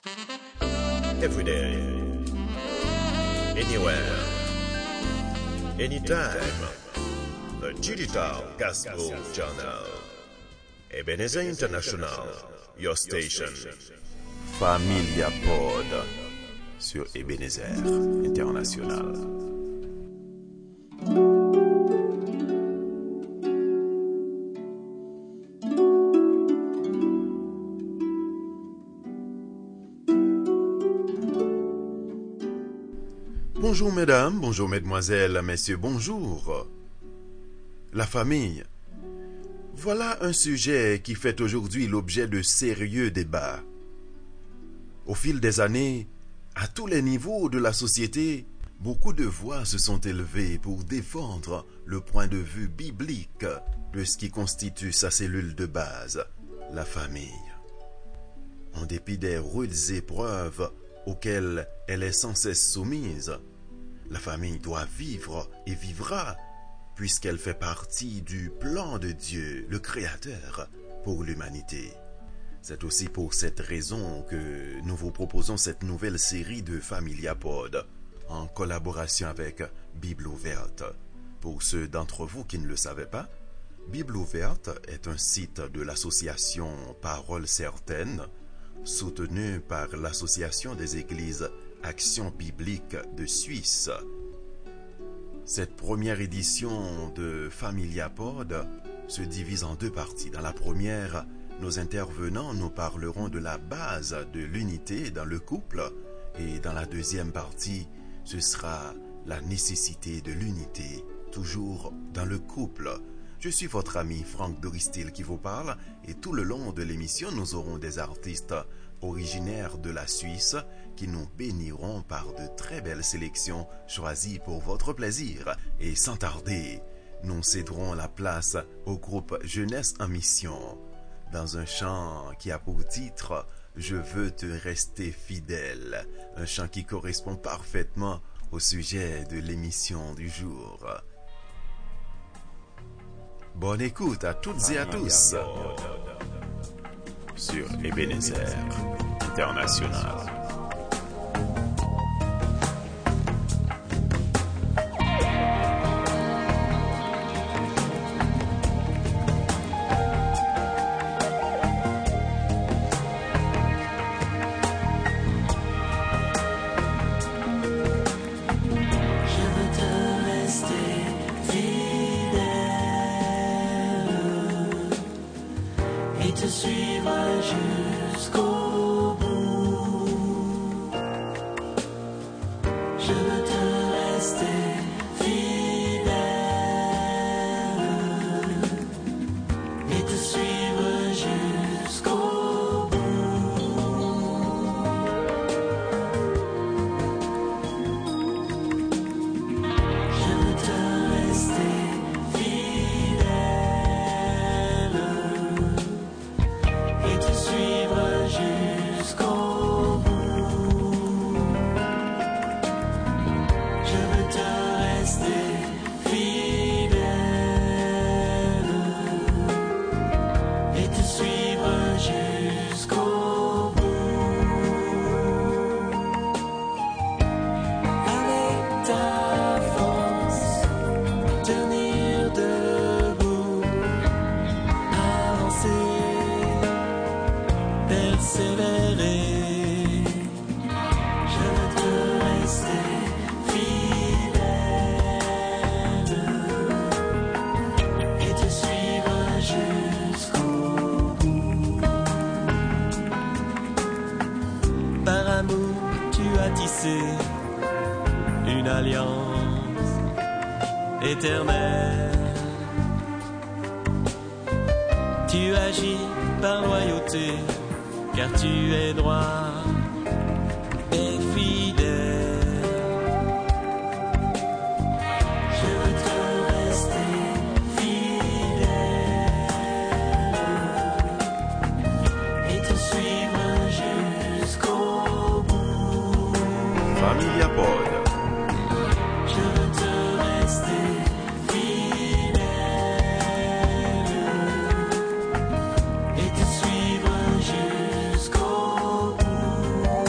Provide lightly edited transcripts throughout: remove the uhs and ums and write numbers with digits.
Every day, anywhere, anytime. The Digital Gospel Channel. Ebenezer International, your station. Familia Pod sur Ebenezer International. Bonjour mesdames, bonjour mesdemoiselles, messieurs, bonjour. La famille. Voilà un sujet qui fait aujourd'hui l'objet de sérieux débats. Au fil des années, à tous les niveaux de la société, beaucoup de voix se sont élevées pour défendre le point de vue biblique de ce qui constitue sa cellule de base, la famille. En dépit des rudes épreuves auxquelles elle est sans cesse soumise, la famille doit vivre et vivra, puisqu'elle fait partie du plan de Dieu, le Créateur, pour l'humanité. C'est aussi pour cette raison que nous vous proposons cette nouvelle série de Familia Pod, en collaboration avec Bible Ouverte. Pour ceux d'entre vous qui ne le savaient pas, Bible Ouverte est un site de l'association Paroles Certaines, soutenu par l'Association des Églises Action Biblique de Suisse. Cette première édition de Familia Pod se divise en deux parties. Dans la première, nos intervenants nous parleront de la base de l'unité dans le couple, et dans la deuxième partie, ce sera la nécessité de l'unité, toujours dans le couple. Je suis votre ami Franck Doristil qui vous parle, et tout le long de l'émission, nous aurons des artistes originaires de la Suisse qui nous béniront par de très belles sélections choisies pour votre plaisir. Et sans tarder, nous céderons la place au groupe Jeunesse en Mission dans un chant qui a pour titre « Je veux te rester fidèle », un chant qui correspond parfaitement au sujet de l'émission du jour. Bonne écoute à toutes et à tous sur Ebenezer International. Une alliance éternelle. Tu agis par loyauté, car tu es droit et fidèle. Je veux te rester fidèle et te suivre jusqu'au bout. Familia Pod. Je veux te rester fidèle et te suivre jusqu'au bout.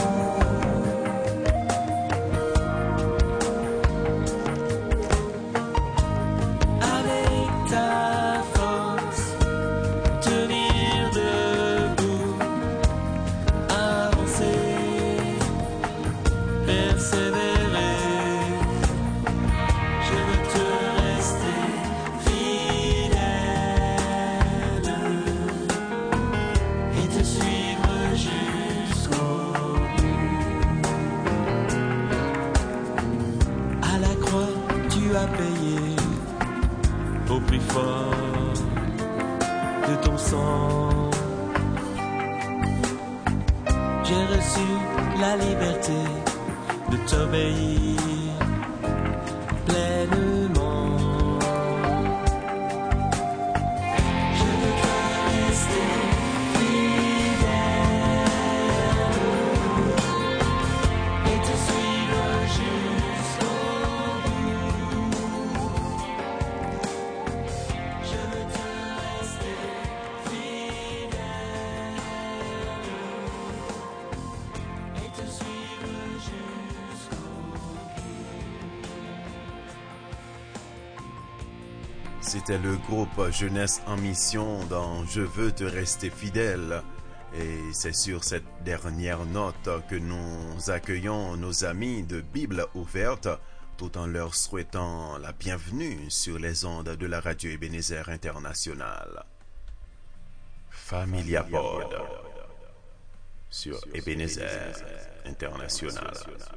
j'ai reçu la liberté de t'obéir pleinement. Je veux te rester fidèle et te suivre jusqu'au bout. Je veux te rester fidèle et te suivre jusqu'au C'était le groupe Jeunesse en Mission dans Je veux te rester fidèle. Et c'est sur cette dernière note que nous accueillons nos amis de Bible ouverte tout en leur souhaitant la bienvenue sur les ondes de la radio Ebenezer International. Familia Pod sur Ebenezer International.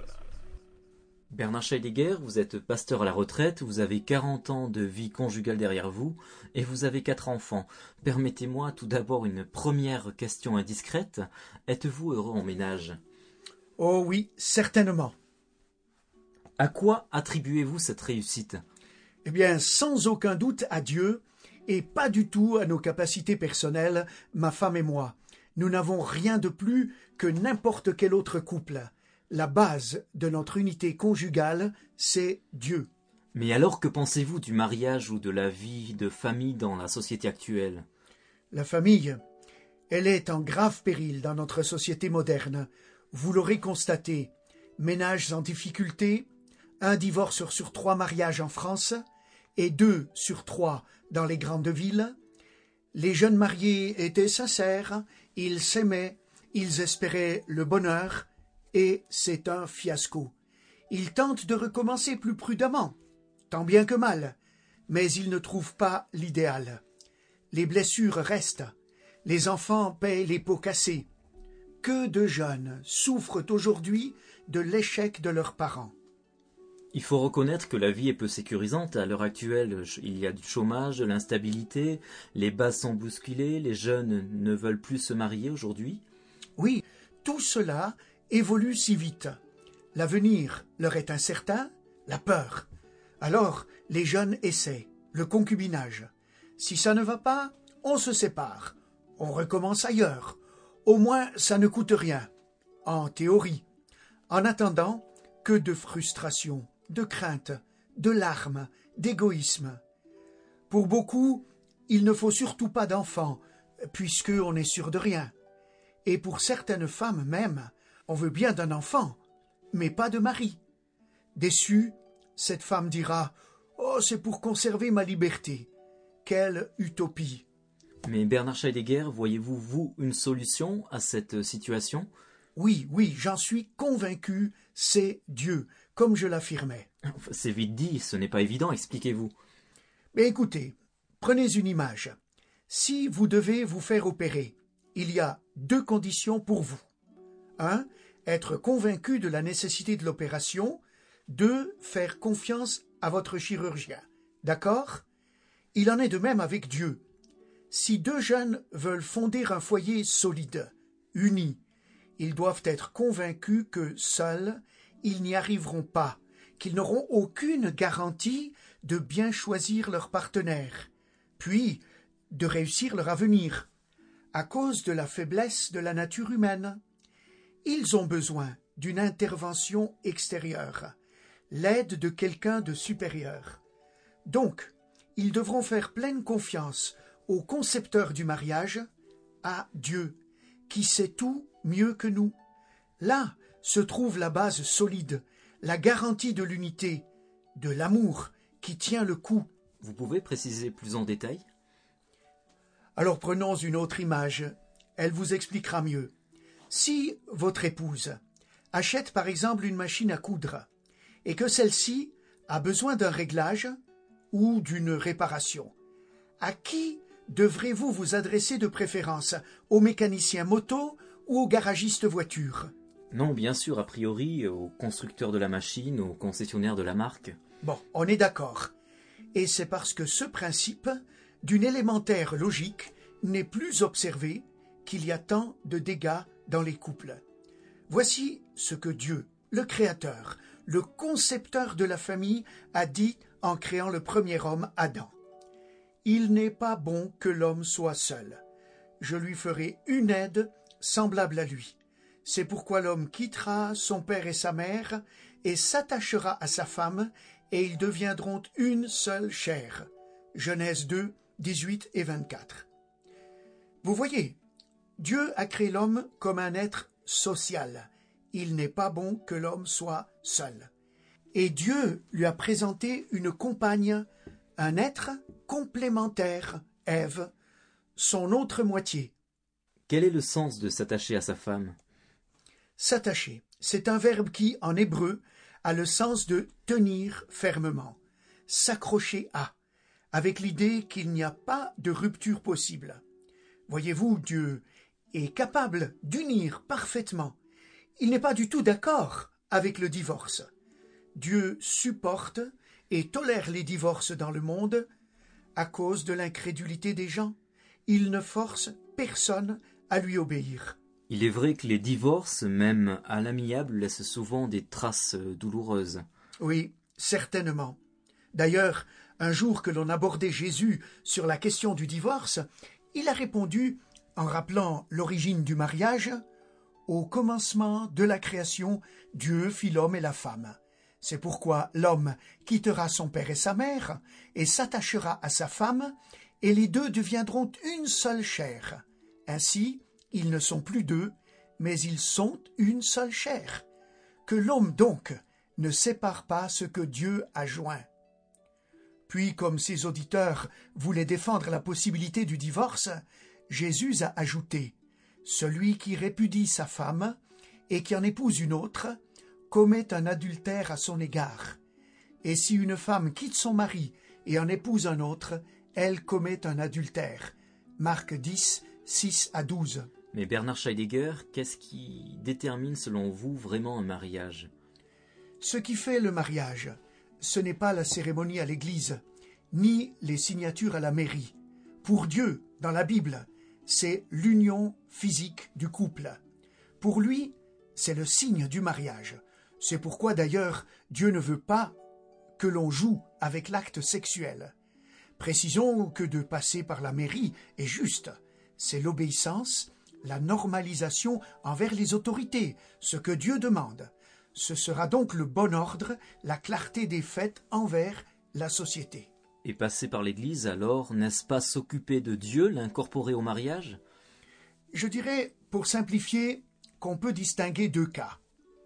Bernard Scheidegger, vous êtes pasteur à la retraite, vous avez 40 ans de vie conjugale derrière vous et vous avez 4 enfants. Permettez-moi tout d'abord une première question indiscrète. Êtes-vous heureux en ménage? Oh oui, certainement. À quoi attribuez-vous cette réussite? Eh bien, sans aucun doute à Dieu et pas du tout à nos capacités personnelles, ma femme et moi. Nous n'avons rien de plus que n'importe quel autre couple. La base de notre unité conjugale, c'est Dieu. Mais alors que pensez-vous du mariage ou de la vie de famille dans la société actuelle? La famille, elle est en grave péril dans notre société moderne. Vous l'aurez constaté, ménages en difficulté, 1 divorce sur 3 mariages en France et 2 sur 3 dans les grandes villes. Les jeunes mariés étaient sincères, ils s'aimaient, ils espéraient le bonheur, et c'est un fiasco. Ils tentent de recommencer plus prudemment, tant bien que mal, mais ils ne trouvent pas l'idéal. Les blessures restent, les enfants paient les pots cassés. Que de jeunes souffrent aujourd'hui de l'échec de leurs parents. Il faut reconnaître que la vie est peu sécurisante. À l'heure actuelle, il y a du chômage, de l'instabilité, les bases sont bousculées, les jeunes ne veulent plus se marier aujourd'hui. Oui, tout cela évolue si vite. L'avenir leur est incertain, la peur. Alors, les jeunes essaient, le concubinage. Si ça ne va pas, on se sépare. On recommence ailleurs. Au moins, ça ne coûte rien. En théorie. En attendant, que de frustration, de crainte, de larmes, d'égoïsme. Pour beaucoup, il ne faut surtout pas d'enfants, puisqu'on est sûr de rien. Et pour certaines femmes même, on veut bien d'un enfant, mais pas de mari. Déçue, cette femme dira « Oh, c'est pour conserver ma liberté. » Quelle utopie! Mais Bernard Scheidegger, voyez-vous, vous, une solution à cette situation? Oui, j'en suis convaincu, c'est Dieu, comme je l'affirmais. C'est vite dit, ce n'est pas évident, expliquez-vous. Mais écoutez, prenez une image. Si vous devez vous faire opérer, il y a 2 conditions pour vous. 1. Être convaincu de la nécessité de l'opération. 2. Faire confiance à votre chirurgien. D'accord? Il en est de même avec Dieu. Si 2 jeunes veulent fonder un foyer solide, uni, ils doivent être convaincus que seuls, ils n'y arriveront pas, qu'ils n'auront aucune garantie de bien choisir leur partenaire, puis de réussir leur avenir, à cause de la faiblesse de la nature humaine. Ils ont besoin d'une intervention extérieure, l'aide de quelqu'un de supérieur. Donc, ils devront faire pleine confiance au concepteur du mariage, à Dieu, qui sait tout mieux que nous. Là se trouve la base solide, la garantie de l'unité, de l'amour qui tient le coup. Vous pouvez préciser plus en détail? Alors prenons une autre image, elle vous expliquera mieux. Si votre épouse achète par exemple une machine à coudre et que celle-ci a besoin d'un réglage ou d'une réparation, à qui devrez-vous vous adresser de préférence? Au mécanicien moto ou au garagiste voiture? Non, bien sûr, a priori, au constructeur de la machine, au concessionnaire de la marque. Bon, on est d'accord. Et c'est parce que ce principe, d'une élémentaire logique, n'est plus observé qu'il y a tant de dégâts dans les couples. Voici ce que Dieu, le Créateur, le concepteur de la famille, a dit en créant le premier homme, Adam. « Il n'est pas bon que l'homme soit seul. Je lui ferai une aide semblable à lui. C'est pourquoi l'homme quittera son père et sa mère et s'attachera à sa femme, et ils deviendront une seule chair. » Genèse 2, 18 et 24. Vous voyez, Dieu a créé l'homme comme un être social. Il n'est pas bon que l'homme soit seul. Et Dieu lui a présenté une compagne, un être complémentaire, Ève, son autre moitié. Quel est le sens de s'attacher à sa femme? S'attacher, c'est un verbe qui, en hébreu, a le sens de tenir fermement, s'accrocher à, avec l'idée qu'il n'y a pas de rupture possible. Voyez-vous, Dieu est capable d'unir parfaitement. Il n'est pas du tout d'accord avec le divorce. Dieu supporte et tolère les divorces dans le monde à cause de l'incrédulité des gens. Il ne force personne à lui obéir. Il est vrai que les divorces, même à l'amiable, laissent souvent des traces douloureuses. Oui, certainement. D'ailleurs, un jour que l'on abordait Jésus sur la question du divorce, il a répondu, en rappelant l'origine du mariage, « Au commencement de la création, Dieu fit l'homme et la femme. C'est pourquoi l'homme quittera son père et sa mère et s'attachera à sa femme, et les deux deviendront une seule chair. Ainsi, ils ne sont plus deux, mais ils sont une seule chair. Que l'homme donc ne sépare pas ce que Dieu a joint. » Puis, comme ses auditeurs voulaient défendre la possibilité du divorce, Jésus a ajouté « Celui qui répudie sa femme et qui en épouse une autre commet un adultère à son égard. Et si une femme quitte son mari et en épouse un autre, elle commet un adultère. » Marc 10, 6 à 12. Mais Bernard Scheidegger, qu'est-ce qui détermine selon vous vraiment un mariage? Ce qui fait le mariage, ce n'est pas la cérémonie à l'église, ni les signatures à la mairie. Pour Dieu, dans la Bible, c'est l'union physique du couple. Pour lui, c'est le signe du mariage. C'est pourquoi d'ailleurs Dieu ne veut pas que l'on joue avec l'acte sexuel. Précisons que de passer par la mairie est juste. C'est l'obéissance, la normalisation envers les autorités, ce que Dieu demande. Ce sera donc le bon ordre, la clarté des faits envers la société. Et passer par l'Église, alors, n'est-ce pas s'occuper de Dieu, l'incorporer au mariage? Je dirais, pour simplifier, qu'on peut distinguer deux cas.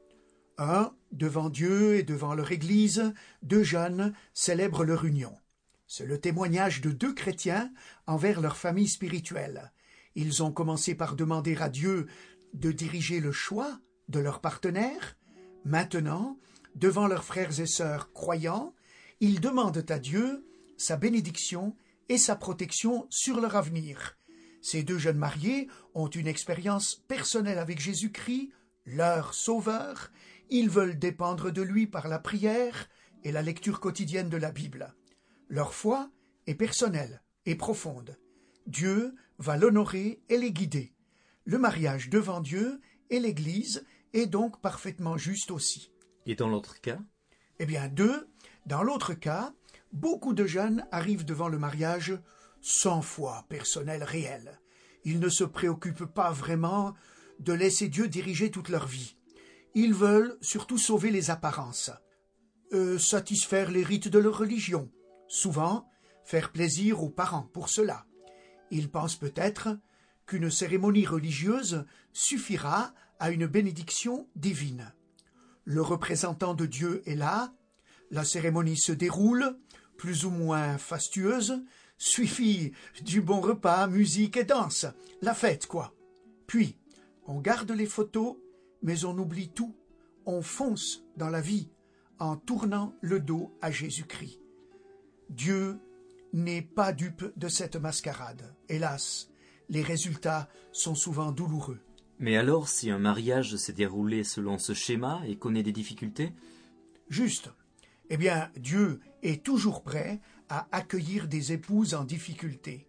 Un, devant Dieu et devant leur Église, deux jeunes célèbrent leur union. C'est le témoignage de deux chrétiens envers leur famille spirituelle. Ils ont commencé par demander à Dieu de diriger le choix de leur partenaire. Maintenant, devant leurs frères et sœurs croyants, ils demandent à Dieu sa bénédiction et sa protection sur leur avenir. Ces deux jeunes mariés ont une expérience personnelle avec Jésus-Christ, leur sauveur. Ils veulent dépendre de lui par la prière et la lecture quotidienne de la Bible. Leur foi est personnelle et profonde. Dieu va l'honorer et les guider. Le mariage devant Dieu et l'Église est donc parfaitement juste aussi. Et dans l'autre cas? Eh bien, dans l'autre cas, beaucoup de jeunes arrivent devant le mariage sans foi personnelle réelle. Ils ne se préoccupent pas vraiment de laisser Dieu diriger toute leur vie. Ils veulent surtout sauver les apparences, satisfaire les rites de leur religion, souvent faire plaisir aux parents pour cela. Ils pensent peut-être qu'une cérémonie religieuse suffira à une bénédiction divine. Le représentant de Dieu est là, la cérémonie se déroule, plus ou moins fastueuse, suivi du bon repas, musique et danse, la fête quoi. Puis, on garde les photos, mais on oublie tout, on fonce dans la vie en tournant le dos à Jésus-Christ. Dieu n'est pas dupe de cette mascarade. Hélas, les résultats sont souvent douloureux. Mais alors, si un mariage s'est déroulé selon ce schéma et connaît des difficultés? Juste. Eh bien, Dieu est toujours prêt à accueillir des épouses en difficulté,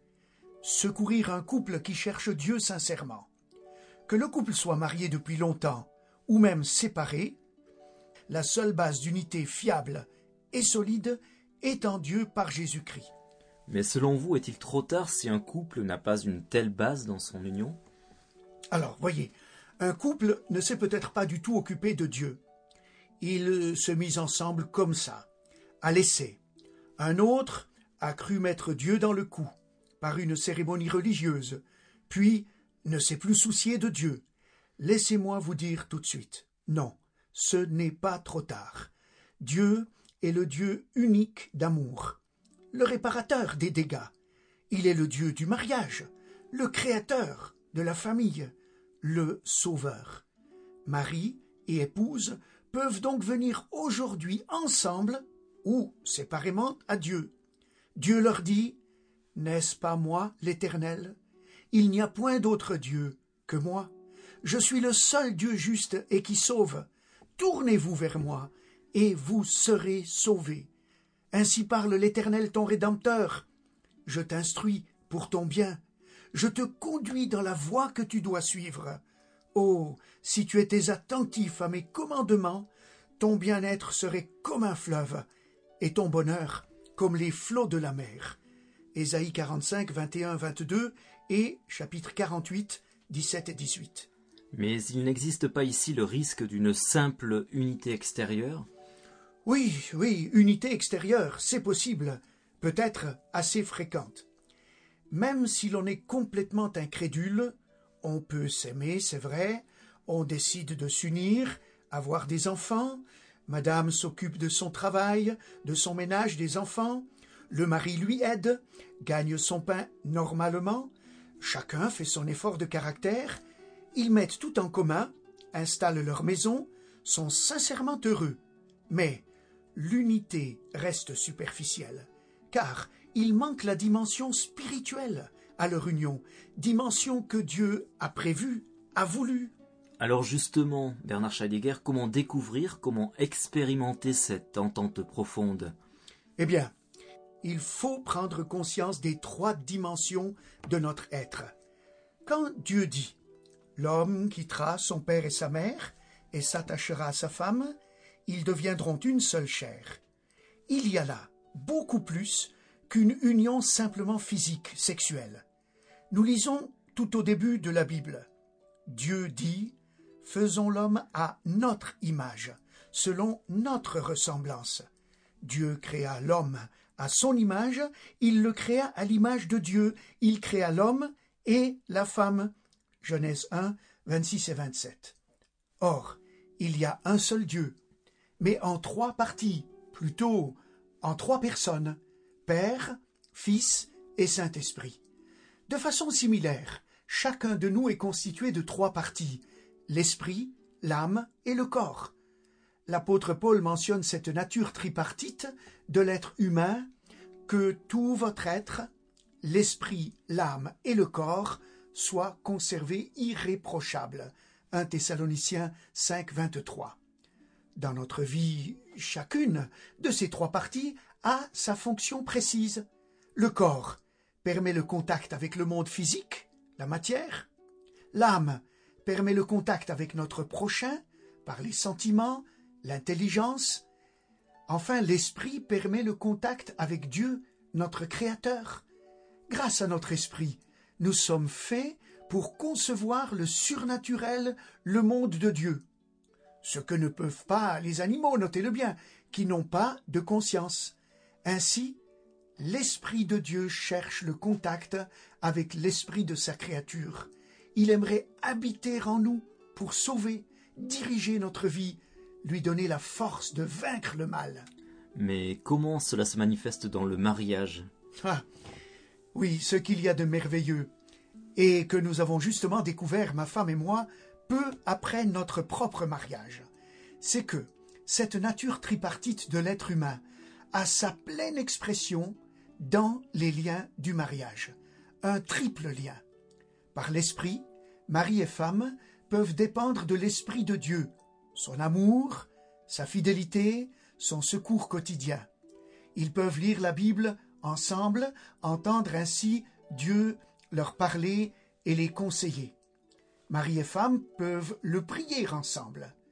secourir un couple qui cherche Dieu sincèrement. Que le couple soit marié depuis longtemps ou même séparés, la seule base d'unité fiable et solide est en Dieu par Jésus-Christ. Mais selon vous, est-il trop tard si un couple n'a pas une telle base dans son union? Alors, voyez, un couple ne s'est peut-être pas du tout occupé de Dieu. Ils se misent ensemble comme ça, à l'essai. Un autre a cru mettre Dieu dans le coup, par une cérémonie religieuse, puis ne s'est plus soucié de Dieu. Laissez-moi vous dire tout de suite, non, ce n'est pas trop tard. Dieu est le Dieu unique d'amour, le réparateur des dégâts. Il est le Dieu du mariage, le créateur de la famille, le sauveur. Mari et épouse peuvent donc venir aujourd'hui ensemble ou séparément à Dieu. Dieu leur dit « N'est-ce pas moi, l'Éternel? Il n'y a point d'autre Dieu que moi. Je suis le seul Dieu juste et qui sauve. Tournez-vous vers moi, et vous serez sauvés. Ainsi parle l'Éternel ton Rédempteur. Je t'instruis pour ton bien. Je te conduis dans la voie que tu dois suivre. Oh, si tu étais attentif à mes commandements, ton bien-être serait comme un fleuve, et ton bonheur comme les flots de la mer. » Ésaïe 45, 21, 22 et chapitre 48, 17 et 18. Mais il n'existe pas ici le risque d'une simple unité extérieure? Oui, unité extérieure, c'est possible, peut-être assez fréquente. Même si l'on est complètement incrédule, on peut s'aimer, c'est vrai, on décide de s'unir, avoir des enfants, madame s'occupe de son travail, de son ménage, des enfants, le mari lui aide, gagne son pain normalement, chacun fait son effort de caractère, ils mettent tout en commun, installent leur maison, sont sincèrement heureux. Mais l'unité reste superficielle, car il manque la dimension spirituelle à leur union, dimension que Dieu a prévue, a voulu. Alors justement, Bernard Scheidegger, comment découvrir, comment expérimenter cette entente profonde? Eh bien, il faut prendre conscience des 3 dimensions de notre être. Quand Dieu dit « L'homme quittera son père et sa mère et s'attachera à sa femme, ils deviendront une seule chair », il y a là beaucoup plus qu'une union simplement physique, sexuelle. Nous lisons tout au début de la Bible. Dieu dit « Faisons l'homme à notre image, selon notre ressemblance ». Dieu créa l'homme à son image, il le créa à l'image de Dieu, il créa l'homme et la femme. Genèse 1, 26 et 27. Or, il y a un seul Dieu, mais en 3 parties, plutôt en 3 personnes, Père, Fils et Saint-Esprit. De façon similaire, chacun de nous est constitué de 3 parties, l'esprit, l'âme et le corps. L'apôtre Paul mentionne cette nature tripartite de l'être humain, que tout votre être, l'esprit, l'âme et le corps, soit conservé irréprochable. 1 Thessaloniciens 5, 23. Dans notre vie, chacune de ces 3 parties a sa fonction précise. Le corps permet le contact avec le monde physique, la matière. L'âme permet le contact avec notre prochain par les sentiments, l'intelligence. Enfin, l'esprit permet le contact avec Dieu, notre Créateur. Grâce à notre esprit, nous sommes faits pour concevoir le surnaturel, le monde de Dieu. Ce que ne peuvent pas les animaux, notez-le bien, qui n'ont pas de conscience. Ainsi, l'Esprit de Dieu cherche le contact avec l'esprit de sa créature. Il aimerait habiter en nous pour sauver, diriger notre vie, lui donner la force de vaincre le mal. Mais comment cela se manifeste dans le mariage? Oui, ce qu'il y a de merveilleux, et que nous avons justement découvert, ma femme et moi, peu après notre propre mariage, c'est que cette nature tripartite de l'être humain a sa pleine expression dans les liens du mariage, un triple lien. Par l'esprit, mari et femme peuvent dépendre de l'esprit de Dieu, son amour, sa fidélité, son secours quotidien. Ils peuvent lire la Bible ensemble, entendre ainsi Dieu leur parler et les conseiller. Mari et femme peuvent le prier ensemble.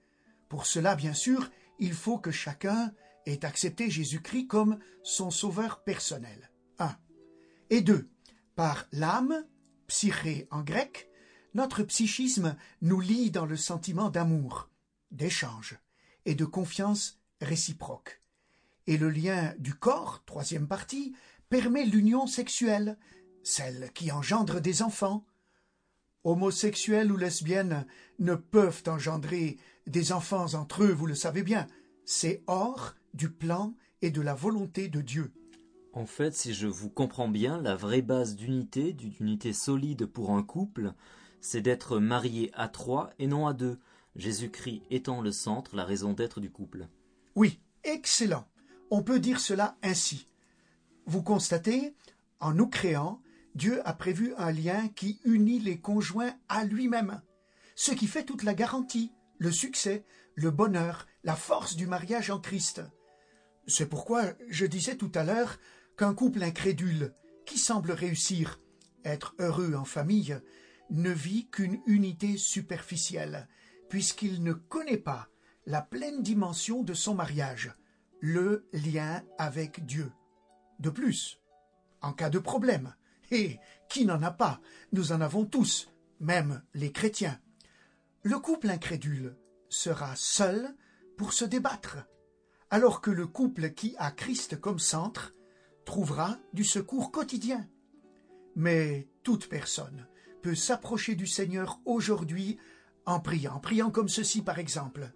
Pour cela, bien sûr, il faut que chacun ait accepté Jésus-Christ comme son sauveur personnel. 1. Et 2. Par l'âme, psyché en grec, notre psychisme nous lie dans le sentiment d'amour, d'échange et de confiance réciproque. Et le lien du corps, troisième partie, permet l'union sexuelle, celle qui engendre des enfants. Homosexuels ou lesbiennes ne peuvent engendrer des enfants entre eux, vous le savez bien. C'est hors du plan et de la volonté de Dieu. En fait, si je vous comprends bien, la vraie base d'unité solide pour un couple, c'est d'être marié à 3 et non à 2, Jésus-Christ étant le centre, la raison d'être du couple. Oui, excellent. On peut dire cela ainsi. Vous constatez, en nous créant, Dieu a prévu un lien qui unit les conjoints à lui-même, ce qui fait toute la garantie, le succès, le bonheur, la force du mariage en Christ. C'est pourquoi je disais tout à l'heure qu'un couple incrédule, qui semble réussir, être heureux en famille, ne vit qu'une unité superficielle, puisqu'il ne connaît pas la pleine dimension de son mariage, le lien avec Dieu. De plus, en cas de problème, et qui n'en a pas, nous en avons tous, même les chrétiens, le couple incrédule sera seul pour se débattre, alors que le couple qui a Christ comme centre trouvera du secours quotidien. Mais toute personne peut s'approcher du Seigneur aujourd'hui en priant comme ceci par exemple.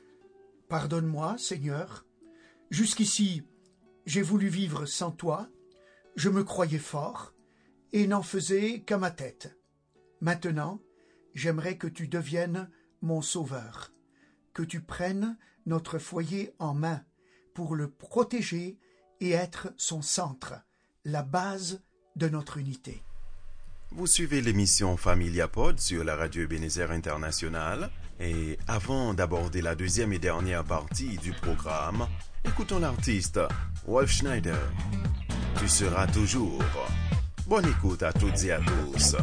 « Pardonne-moi, Seigneur, jusqu'ici j'ai voulu vivre sans toi, je me croyais fort et n'en faisais qu'à ma tête. Maintenant, j'aimerais que tu deviennes mon sauveur, que tu prennes notre foyer en main pour le protéger et être son centre, la base de notre unité. » Vous suivez l'émission Familia Pod sur la radio Ebenezer International et avant d'aborder la deuxième et dernière partie du programme, écoutons l'artiste Wolf Schneider. Tu seras toujours. Bonne écoute à toutes et à tous.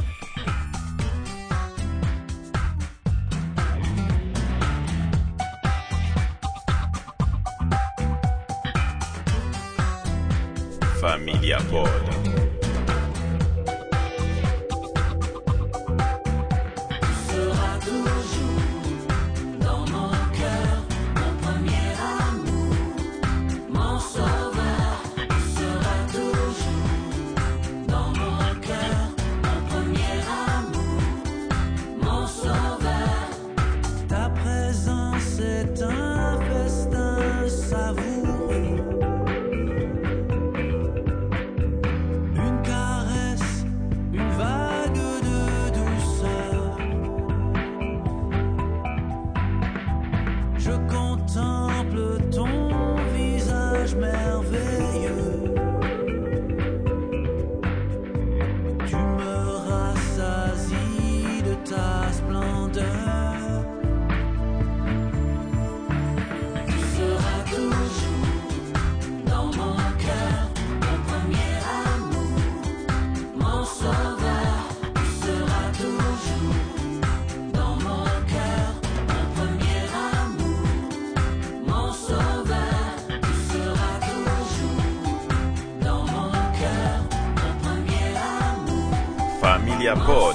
Familia Pod. Familia Pod.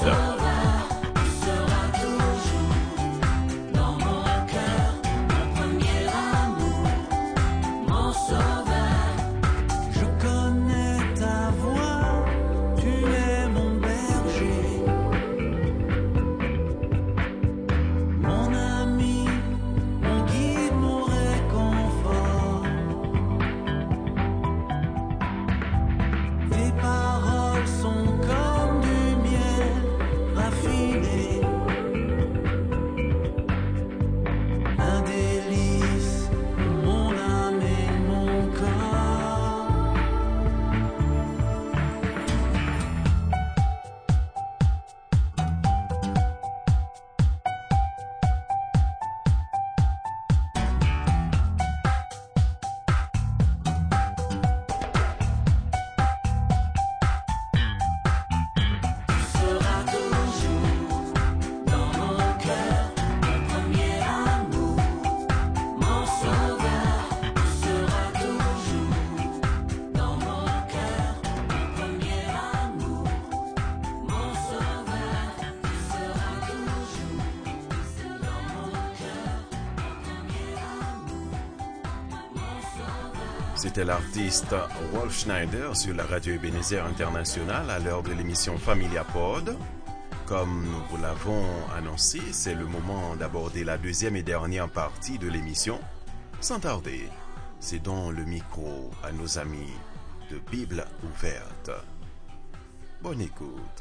C'était l'artiste Wolf Schneider sur la radio Ebenezer International à l'heure de l'émission Familia Pod. Comme nous vous l'avons annoncé, c'est le moment d'aborder la deuxième et dernière partie de l'émission. Sans tarder, cédons le micro à nos amis de Bible ouverte. Bonne écoute.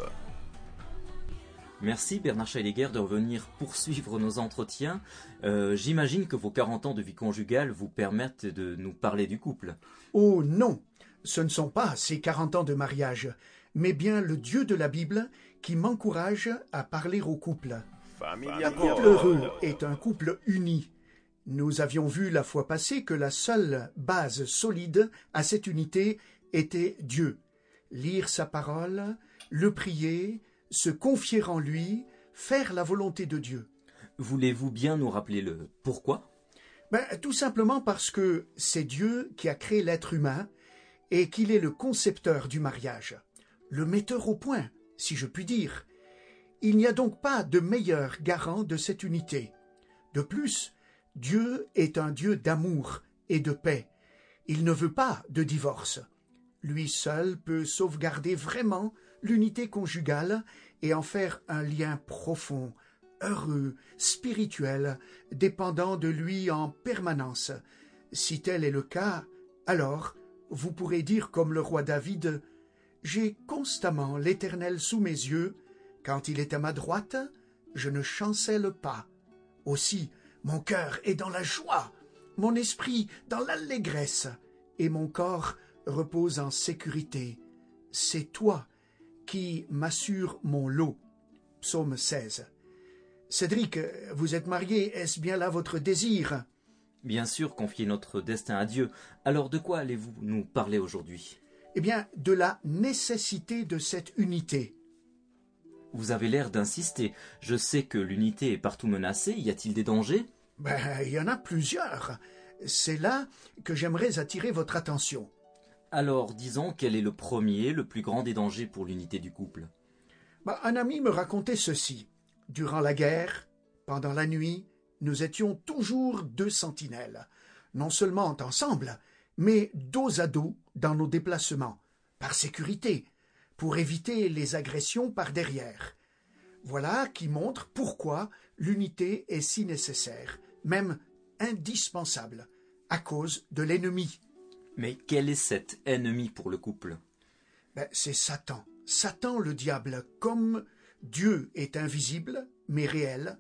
Merci Bernard Scheidegger de revenir poursuivre nos entretiens. J'imagine que vos 40 ans de vie conjugale vous permettent de nous parler du couple. Oh non, ce ne sont pas ces 40 ans de mariage, mais bien le Dieu de la Bible qui m'encourage à parler au couple. Familia Un couple Pod. heureux est un couple uni. Nous avions vu la fois passée que la seule base solide à cette unité était Dieu. Lire sa parole, le prier, se confier en lui, faire la volonté de Dieu. Voulez-vous bien nous rappeler le pourquoi ? Tout simplement parce que c'est Dieu qui a créé l'être humain et qu'il est le concepteur du mariage, le metteur au point, si je puis dire. Il n'y a donc pas de meilleur garant de cette unité. De plus, Dieu est un Dieu d'amour et de paix. Il ne veut pas de divorce. Lui seul peut sauvegarder vraiment l'unité conjugale et en faire un lien profond, heureux, spirituel, dépendant de lui en permanence. Si tel est le cas, alors vous pourrez dire comme le roi David « J'ai constamment l'Éternel sous mes yeux, quand il est à ma droite, je ne chancelle pas. Aussi, mon cœur est dans la joie, mon esprit dans l'allégresse, et mon corps repose en sécurité. C'est toi qui m'assure mon lot. » Psaume 16. Cédric, vous êtes marié, est-ce bien là votre désir? Bien sûr, confier notre destin à Dieu. Alors de quoi allez-vous nous parler aujourd'hui ? Eh bien, de la nécessité de cette unité. Vous avez l'air d'insister. Je sais que l'unité est partout menacée. Y a-t-il des dangers ? Il y en a plusieurs. C'est là que j'aimerais attirer votre attention. Alors, disons, quel est le premier, le plus grand des dangers pour l'unité du couple ? Un ami me racontait ceci. Durant la guerre, pendant la nuit, nous étions toujours 2 sentinelles, non seulement ensemble, mais dos à dos dans nos déplacements, par sécurité, pour éviter les agressions par derrière. Voilà qui montre pourquoi l'unité est si nécessaire, même indispensable, à cause de l'ennemi. Mais quel est cet ennemi pour le couple ? C'est Satan. Satan le diable, comme Dieu est invisible, mais réel,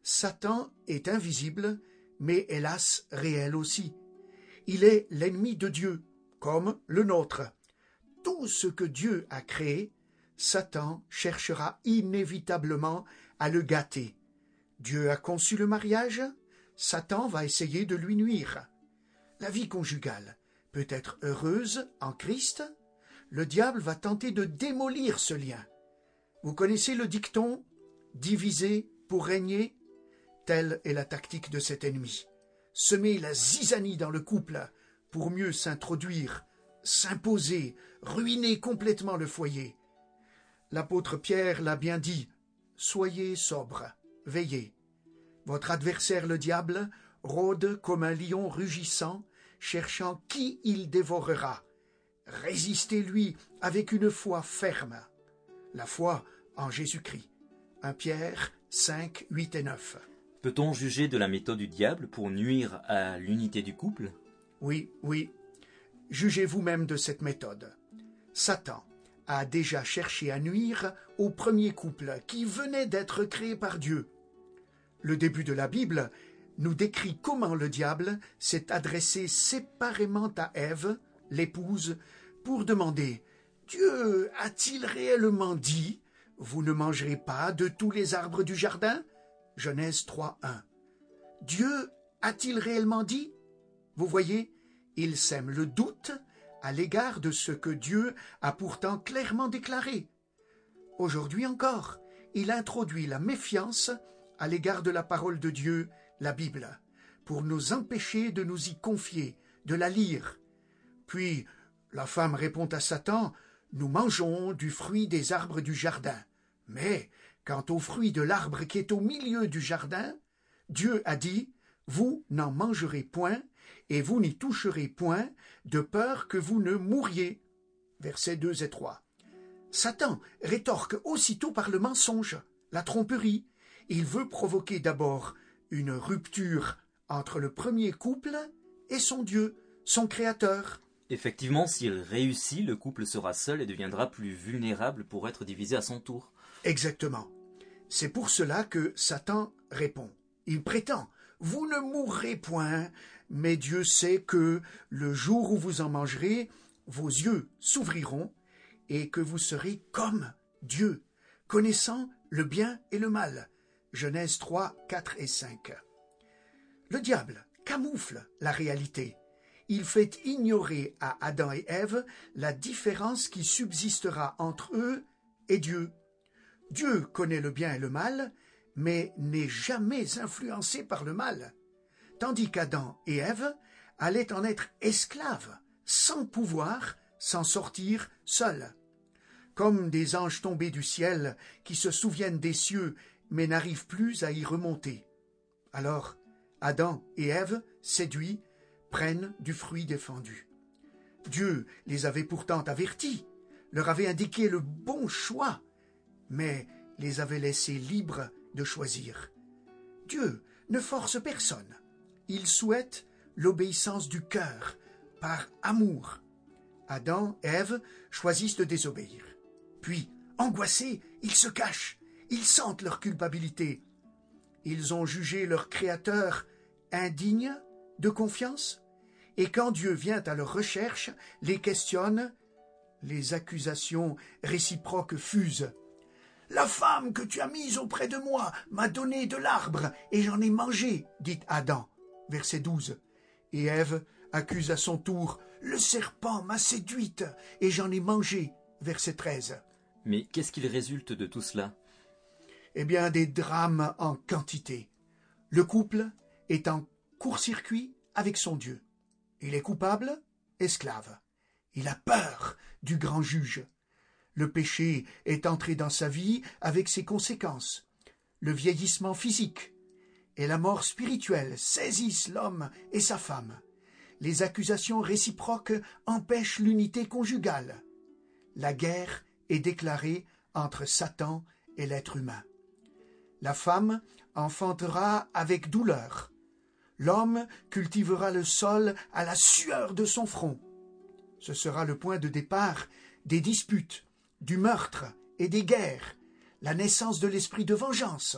Satan est invisible, mais hélas réel aussi. Il est l'ennemi de Dieu, comme le nôtre. Tout ce que Dieu a créé, Satan cherchera inévitablement à le gâter. Dieu a conçu le mariage, Satan va essayer de lui nuire. La vie conjugale peut être heureuse en Christ, le diable va tenter de démolir ce lien. Vous connaissez le dicton « diviser pour régner » ? Telle est la tactique de cet ennemi. Semer la zizanie dans le couple pour mieux s'introduire, s'imposer, ruiner complètement le foyer. L'apôtre Pierre l'a bien dit, « Soyez sobres, veillez. Votre adversaire le diable rôde comme un lion rugissant, cherchant qui il dévorera. Résistez-lui avec une foi ferme. » La foi en Jésus-Christ. 1 Pierre 5, 8 et 9. Peut-on juger de la méthode du diable pour nuire à l'unité du couple ? Oui. Jugez vous-même de cette méthode. Satan a déjà cherché à nuire au premier couple qui venait d'être créé par Dieu. Le début de la Bible nous décrit comment le diable s'est adressé séparément à Ève, l'épouse, pour demander « Dieu a-t-il réellement dit « Vous ne mangerez pas de tous les arbres du jardin » Genèse 3, 1. Dieu a-t-il réellement dit? Vous voyez, il sème le doute à l'égard de ce que Dieu a pourtant clairement déclaré. Aujourd'hui encore, il introduit la méfiance à l'égard de la parole de Dieu, la Bible, pour nous empêcher de nous y confier, de la lire. Puis, la femme répond à Satan, « Nous mangeons du fruit des arbres du jardin. » Mais, quant au fruit de l'arbre qui est au milieu du jardin, Dieu a dit, « Vous n'en mangerez point, et vous n'y toucherez point, de peur que vous ne mouriez. » Versets 2 et 3. Satan rétorque aussitôt par le mensonge, la tromperie. Il veut provoquer d'abord une rupture entre le premier couple et son Dieu, son Créateur. Effectivement, s'il réussit, le couple sera seul et deviendra plus vulnérable pour être divisé à son tour. Exactement. C'est pour cela que Satan répond. Il prétend « Vous ne mourrez point, mais Dieu sait que le jour où vous en mangerez, vos yeux s'ouvriront et que vous serez comme Dieu, connaissant le bien et le mal. » Genèse 3, 4 et 5. Le diable camoufle la réalité. Il fait ignorer à Adam et Ève la différence qui subsistera entre eux et Dieu. Dieu connaît le bien et le mal, mais n'est jamais influencé par le mal, tandis qu'Adam et Ève allaient en être esclaves, sans pouvoir s'en sortir seuls. Comme des anges tombés du ciel qui se souviennent des cieux mais n'arrivent plus à y remonter. Alors, Adam et Ève, séduits, prennent du fruit défendu. Dieu les avait pourtant avertis, leur avait indiqué le bon choix, mais les avait laissés libres de choisir. Dieu ne force personne. Il souhaite l'obéissance du cœur, par amour. Adam et Ève choisissent de désobéir. Puis, angoissés, ils se cachent, ils sentent leur culpabilité. Ils ont jugé leur Créateur indigne de confiance, et quand Dieu vient à leur recherche, les questionne, les accusations réciproques fusent. « La femme que tu as mise auprès de moi m'a donné de l'arbre, et j'en ai mangé, dit Adam. » Verset 12. Et Ève accuse à son tour, « Le serpent m'a séduite, et j'en ai mangé. » Verset 13. Mais qu'est-ce qu'il résulte de tout cela? Eh bien, des drames en quantité. Le couple est en court-circuit avec son Dieu. Il est coupable, esclave. Il a peur du grand juge. Le péché est entré dans sa vie avec ses conséquences. Le vieillissement physique et la mort spirituelle saisissent l'homme et sa femme. Les accusations réciproques empêchent l'unité conjugale. La guerre est déclarée entre Satan et l'être humain. La femme enfantera avec douleur. L'homme cultivera le sol à la sueur de son front. Ce sera le point de départ des disputes, du meurtre et des guerres, la naissance de l'esprit de vengeance.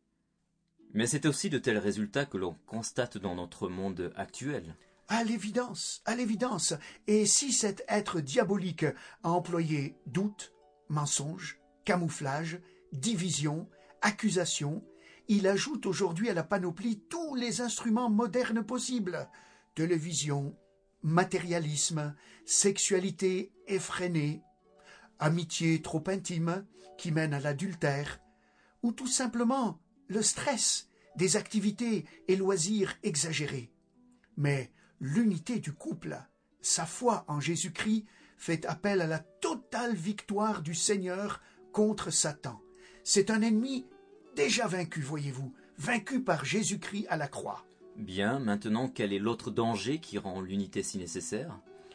Mais c'est aussi de tels résultats que l'on constate dans notre monde actuel. À l'évidence. Et si cet être diabolique a employé doute, mensonge, camouflage, division, accusation, il ajoute aujourd'hui à la panoplie tous les instruments modernes possibles. Télévision, matérialisme, sexualité effrénée, amitié trop intime qui mène à l'adultère, ou tout simplement le stress des activités et loisirs exagérés. Mais l'unité du couple, sa foi en Jésus-Christ, fait appel à la totale victoire du Seigneur contre Satan. C'est un ennemi déjà vaincu, voyez-vous, vaincu par Jésus-Christ à la croix. Bien, maintenant, quel est l'autre danger qui rend l'unité si nécessaire?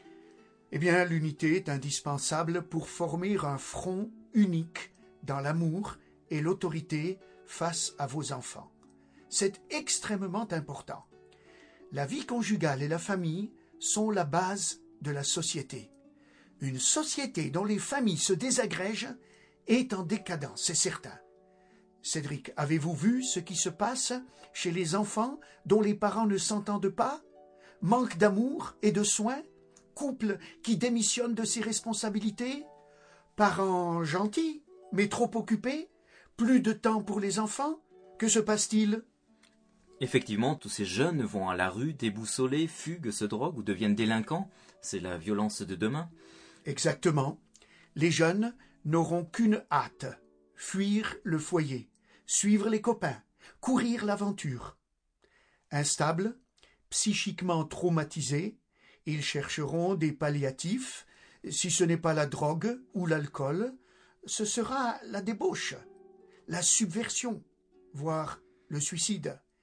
Eh bien, l'unité est indispensable pour former un front unique dans l'amour et l'autorité face à vos enfants. C'est extrêmement important. La vie conjugale et la famille sont la base de la société. Une société dont les familles se désagrègent est en décadence, c'est certain. Cédric, avez-vous vu ce qui se passe chez les enfants dont les parents ne s'entendent pas? Manque d'amour et de soins? Couple qui démissionne de ses responsabilités? Parents gentils, mais trop occupés? Plus de temps pour les enfants? Que se passe-t-il? Effectivement, tous ces jeunes vont à la rue, déboussolés, fuguent, se droguent ou deviennent délinquants. C'est la violence de demain. Exactement. Les jeunes n'auront qu'une hâte, fuir le foyer, suivre les copains, courir l'aventure. Instables, psychiquement traumatisés, ils chercheront des palliatifs. Si ce n'est pas la drogue ou l'alcool, ce sera la débauche, la subversion, voire le suicide.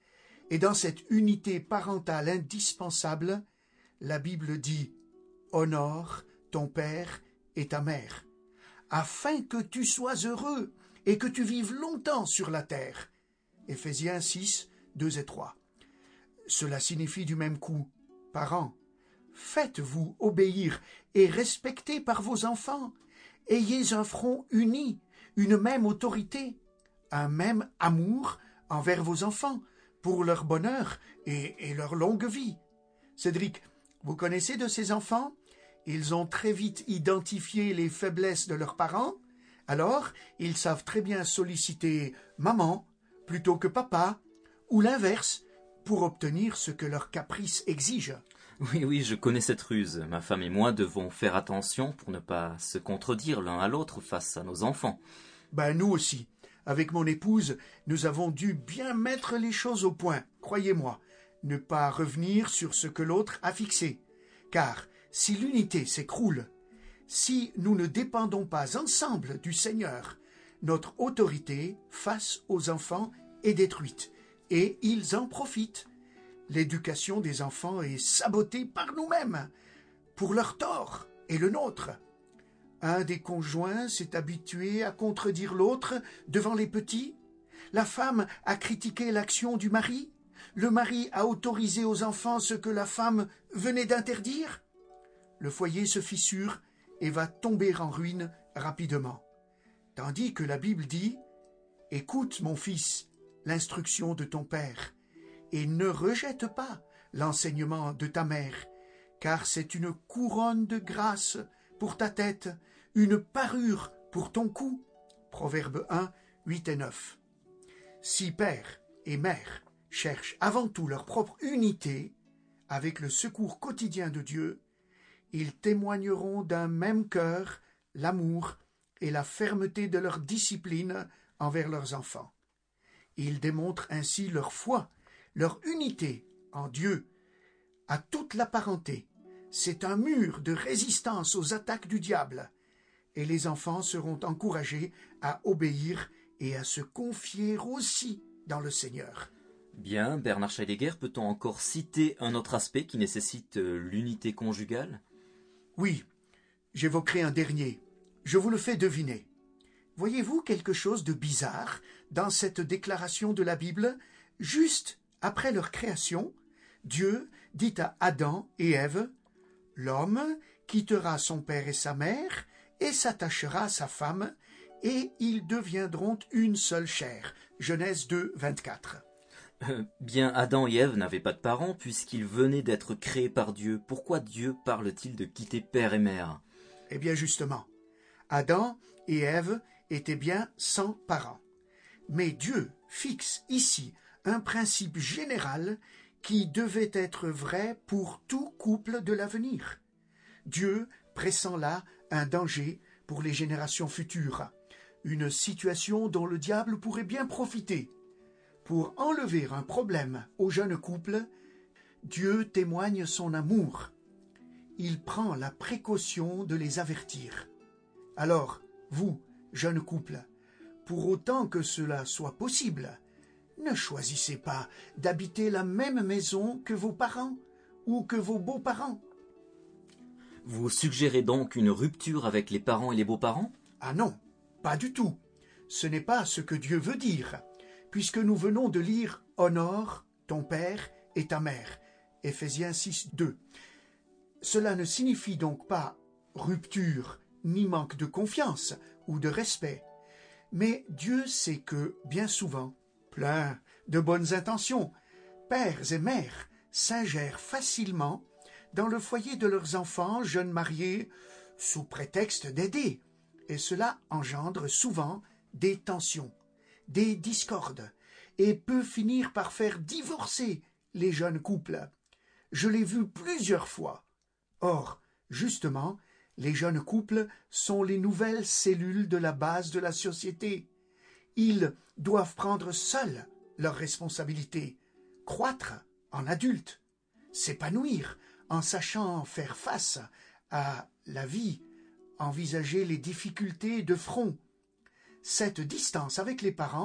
Et dans cette unité parentale indispensable, la Bible dit « Honore ton père et ta mère » afin que tu sois heureux et que tu vives longtemps sur la terre. Éphésiens 6, 2 et 3. Cela signifie du même coup, parents, faites-vous obéir et respecter par vos enfants. Ayez un front uni, une même autorité, un même amour envers vos enfants, pour leur bonheur et leur longue vie. Cédric, vous connaissez de ces enfants? Ils ont très vite identifié les faiblesses de leurs parents, alors ils savent très bien solliciter maman plutôt que papa, ou l'inverse, pour obtenir ce que leur caprice exige. Oui, je connais cette ruse. Ma femme et moi devons faire attention pour ne pas se contredire l'un à l'autre face à nos enfants. Nous aussi. Avec mon épouse, nous avons dû bien mettre les choses au point, croyez-moi, ne pas revenir sur ce que l'autre a fixé. Car si l'unité s'écroule, si nous ne dépendons pas ensemble du Seigneur, notre autorité face aux enfants est détruite, et ils en profitent. L'éducation des enfants est sabotée par nous-mêmes, pour leur tort et le nôtre. Un des conjoints s'est habitué à contredire l'autre devant les petits. La femme a critiqué l'action du mari. Le mari a autorisé aux enfants ce que la femme venait d'interdire. Le foyer se fissure et va tomber en ruine rapidement. Tandis que la Bible dit « Écoute, mon fils, l'instruction de ton père, et ne rejette pas l'enseignement de ta mère, car c'est une couronne de grâce pour ta tête, une parure pour ton cou. » Proverbe 1, 8 et 9. Si père et mère cherchent avant tout leur propre unité, avec le secours quotidien de Dieu, ils témoigneront d'un même cœur, l'amour et la fermeté de leur discipline envers leurs enfants. Ils démontrent ainsi leur foi, leur unité en Dieu, à toute la parenté. C'est un mur de résistance aux attaques du diable, et les enfants seront encouragés à obéir et à se confier aussi dans le Seigneur. Bien, Bernard Scheidegger, peut-on encore citer un autre aspect qui nécessite l'unité conjugale? Oui, j'évoquerai un dernier. Je vous le fais deviner. Voyez-vous quelque chose de bizarre dans cette déclaration de la Bible? Juste après leur création, Dieu dit à Adam et Ève « L'homme quittera son père et sa mère et s'attachera à sa femme, et ils deviendront une seule chair. » Genèse 2, 24. Bien, Adam et Ève n'avaient pas de parents puisqu'ils venaient d'être créés par Dieu. Pourquoi Dieu parle-t-il de quitter père et mère? Eh bien justement, Adam et Ève étaient bien sans parents. Mais Dieu fixe ici un principe général qui devait être vrai pour tout couple de l'avenir. Dieu pressent là un danger pour les générations futures, une situation dont le diable pourrait bien profiter. Pour enlever un problème au jeune couple, Dieu témoigne son amour. Il prend la précaution de les avertir. Alors, vous, jeunes couple, pour autant que cela soit possible, ne choisissez pas d'habiter la même maison que vos parents ou que vos beaux-parents. Vous suggérez donc une rupture avec les parents et les beaux-parents? Ah non, pas du tout. Ce n'est pas ce que Dieu veut dire, puisque nous venons de lire « Honore ton père et ta mère » Éphésiens 6, 2. Cela ne signifie donc pas rupture ni manque de confiance ou de respect. Mais Dieu sait que, bien souvent, plein de bonnes intentions, pères et mères s'ingèrent facilement dans le foyer de leurs enfants jeunes mariés sous prétexte d'aider, et cela engendre souvent des tensions, des discordes, et peut finir par faire divorcer les jeunes couples. Je l'ai vu plusieurs fois. Or, justement, les jeunes couples sont les nouvelles cellules de la base de la société. Ils doivent prendre seuls leurs responsabilités, croître en adultes, s'épanouir en sachant faire face à la vie, envisager les difficultés de front. Cette distance avec les parents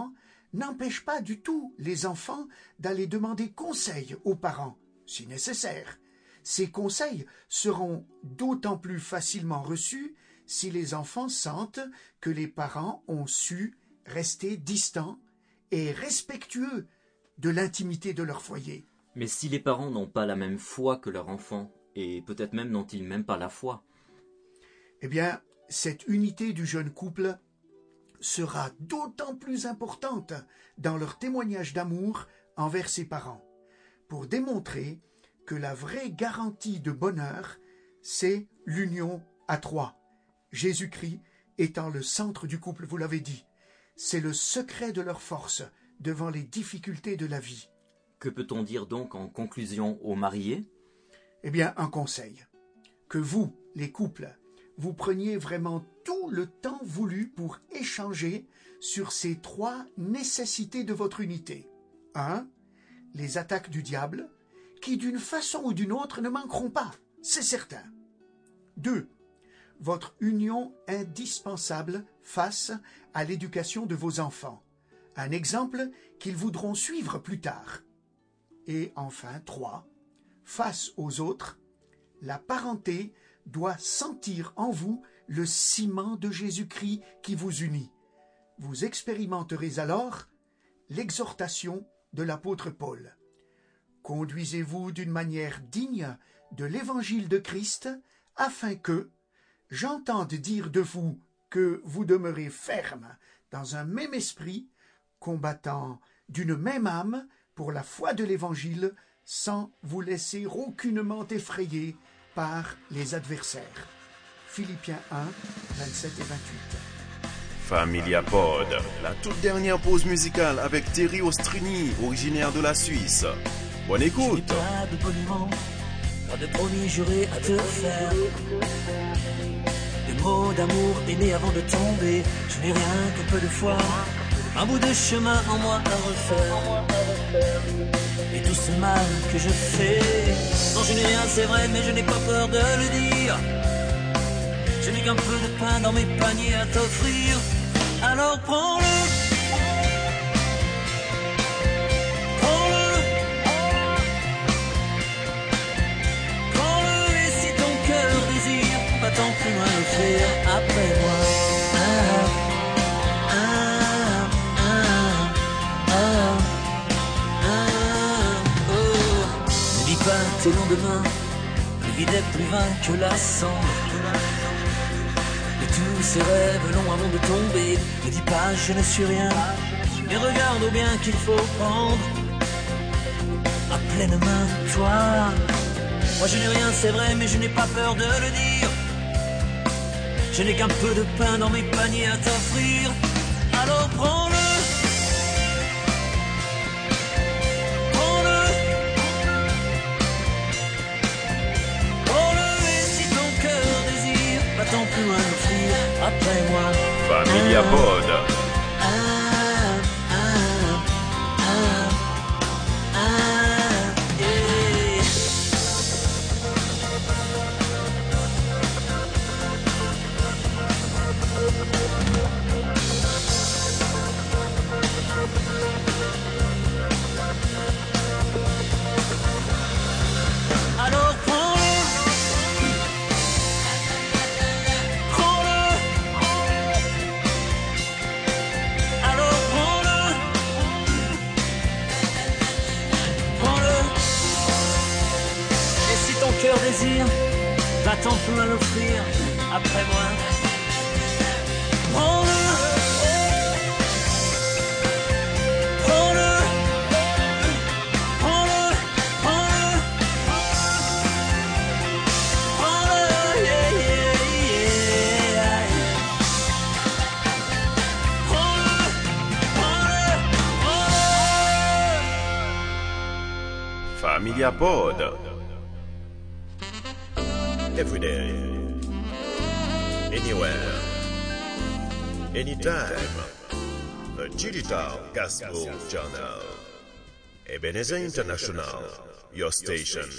n'empêche pas du tout les enfants d'aller demander conseil aux parents, si nécessaire. Ces conseils seront d'autant plus facilement reçus si les enfants sentent que les parents ont su rester distants et respectueux de l'intimité de leur foyer. Mais si les parents n'ont pas la même foi que leur enfant, et peut-être même n'ont-ils même pas la foi, eh bien, cette unité du jeune couple sera d'autant plus importante dans leur témoignage d'amour envers ses parents, pour démontrer que la vraie garantie de bonheur, c'est l'union à trois. Jésus-Christ étant le centre du couple, vous l'avez dit. C'est le secret de leur force devant les difficultés de la vie. que peut-on dire donc en conclusion aux mariés? Eh bien, un conseil. Que vous, les couples, vous preniez vraiment tout le temps voulu pour échanger sur ces trois nécessités de votre unité. 1. Les attaques du diable, qui d'une façon ou d'une autre ne manqueront pas, c'est certain. 2. Votre union indispensable face à l'éducation de vos enfants, un exemple qu'ils voudront suivre plus tard. Et enfin, 3. Face aux autres, la parenté doit sentir en vous le ciment de Jésus-Christ qui vous unit. Vous expérimenterez alors l'exhortation de l'apôtre Paul. Conduisez-vous d'une manière digne de l'évangile de Christ, afin que j'entende dire de vous que vous demeurez ferme dans un même esprit, combattant d'une même âme pour la foi de l'évangile, sans vous laisser aucunement effrayer par les adversaires. Philippiens 1, 27 et 28. Familia Pod, la toute dernière pause musicale avec Thierry Ostrini, originaire de la Suisse. Bonne Je n'ai écoute. pas de boniment, pas de promis juré à te faire. Des mots d'amour aimés avant de tomber. Je n'ai rien que peu de foi, un bout de chemin en moi à refaire. Et tout ce mal que je fais, non je n'ai rien c'est vrai, mais je n'ai pas peur de le dire. Je n'ai qu'un peu de pain dans mes paniers à t'offrir. Alors prends-le, prends-le, prends-le. Et si ton cœur désire, pas tant plus loin l'offrir après moi. Ne dis pas tes lendemains, plus vide et plus vain que la cendre. Tous ces rêves longs avant de tomber. Ne dis pas je ne suis rien, mais regarde au bien qu'il faut prendre à pleine main toi. Moi je n'ai rien c'est vrai, mais je n'ai pas peur de le dire. Je n'ai qu'un peu de pain dans mes paniers à t'offrir. Alors prends-le, prends-le, prends-le. Et si ton cœur désire, pas tant plus loin l'offrir après moi. Familia Pod. Yeah. Alors prends-le, prends-le. Alors prends-le, prends-le. Et si ton cœur désire, va-t'en plus loin l'offrir après moi. Prends-le, prends-le, prends-le, prends-le, prends-le, yeah, yeah, yeah. Prends-le, prends-le, prends-le. Familia Pod. Every day, anywhere, anytime. A digital gospel channel. Ebenezer International, your station.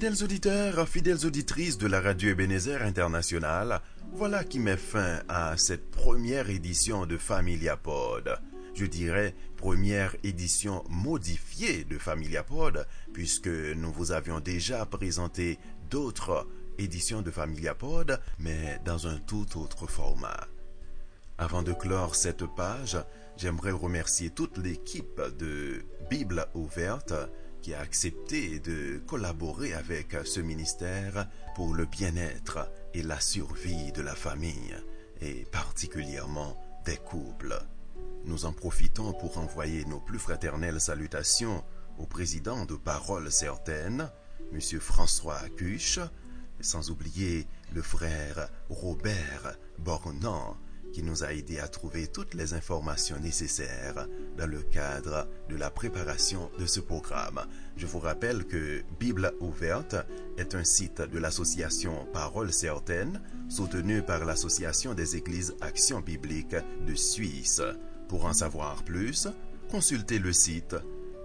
Fidèles auditeurs, fidèles auditrices de la radio Ebenezer International, voilà qui met fin à cette première édition de FamiliaPod. Je dirais première édition modifiée de FamiliaPod, puisque nous vous avions déjà présenté d'autres éditions de FamiliaPod, mais dans un tout autre format. Avant de clore cette page, j'aimerais remercier toute l'équipe de Bible ouverte qui a accepté de collaborer avec ce ministère pour le bien-être et la survie de la famille, et particulièrement des couples. Nous en profitons pour envoyer nos plus fraternelles salutations au président de Paroles Certaines, M. François Cuche, sans oublier le frère Robert Bornand, qui nous a aidé à trouver toutes les informations nécessaires dans le cadre de la préparation de ce programme. Je vous rappelle que Bible ouverte est un site de l'association Paroles Certaines, soutenu par l'Association des Églises Action Biblique de Suisse. Pour en savoir plus, consultez le site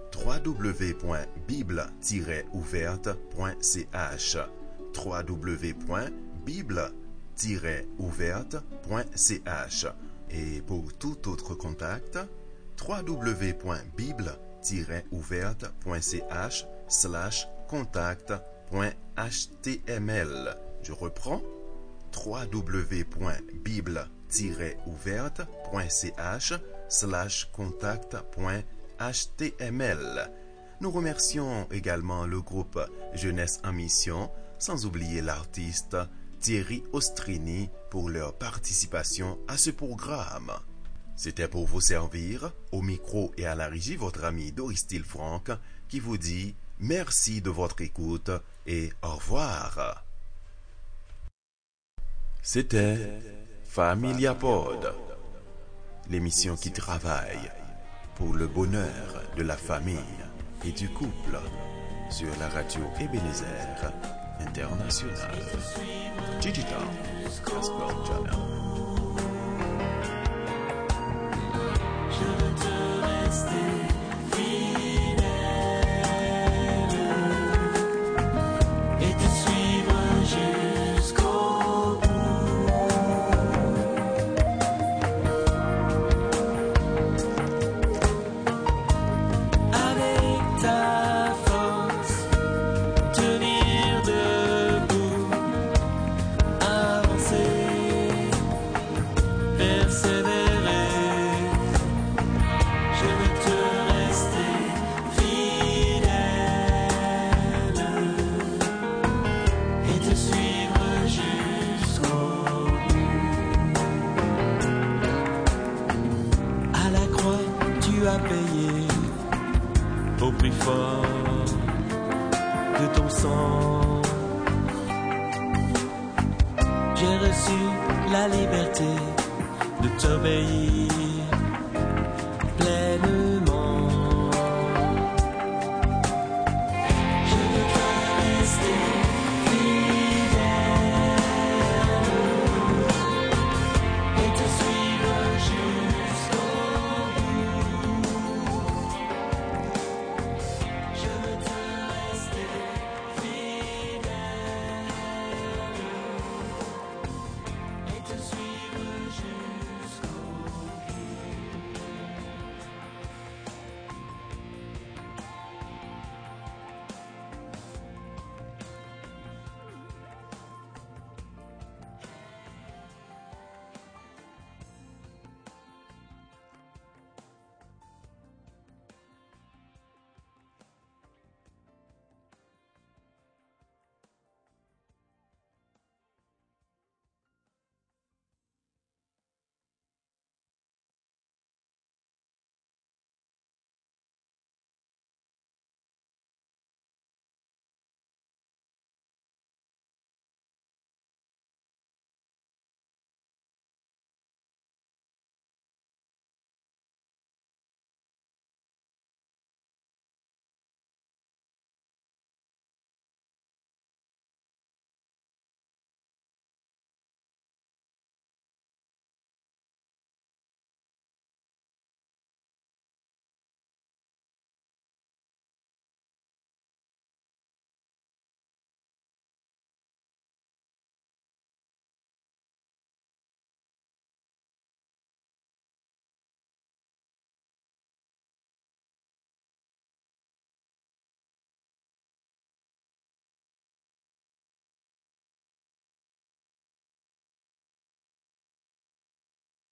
www.bible-ouverte.ch www.bible-ouverte.ch et pour tout autre contact, www.bible-ouverte.ch/contact.html. Je reprends, www.bible-ouverte.ch/contact.html. Nous remercions également le groupe Jeunesse en Mission, sans oublier l'artiste Thierry Ostrini pour leur participation à ce programme. C'était pour vous servir, au micro et à la régie, votre ami Doris Tilfranc, qui vous dit merci de votre écoute et au revoir. C'était FamiliaPod, l'émission qui travaille pour le bonheur de la famille et du couple sur la radio Ebenezer International Digital Gospel Channel. Je veux te rester fidèle et te suivre jusqu'au bout. Avec ta force, tenir debout, avancer, persévérer. Je veux te rester fidèle et te suivre jusqu'au bout. À la croix, tu as payé au prix fort de ton sang. J'ai reçu la liberté de t'obéir.